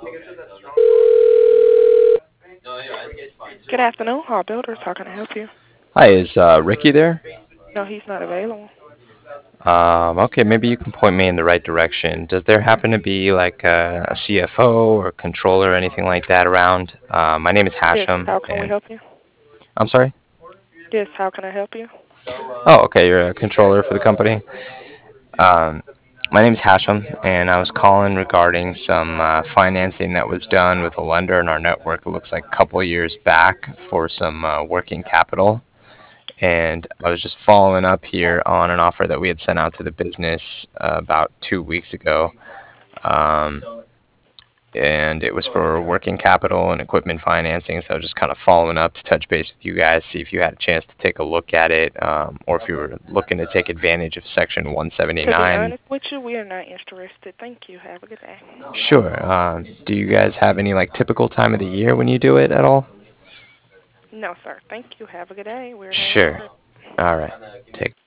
Good afternoon, Hall Builders. How can I help you? Hi, is Ricky there? No, he's not available. Okay, maybe you can point me in the right direction. Does there happen to be like a CFO or controller or anything like that around? My name is Yes, Hashem, how can we and help you? I'm sorry? Yes, how can I help you? Oh, okay, you're a controller for the company. Um, my name is Hashem, and I was calling regarding some financing that was done with a lender in our network. It looks like a couple years back for some working capital. And I was just following up here on an offer that we had sent out to the business about 2 weeks ago. Um, and it was for working capital and equipment financing. So I was just kind of following up to touch base with you guys, see if you had a chance to take a look at it, or if you were looking to take advantage of Section To be 179. honest with you, we are not interested. Thank you. Have a good day. Sure. Do you guys have any like typical time of the year when you do it at all? No, sir. Thank you. Have a good day. We're not Sure. interested. All right. Take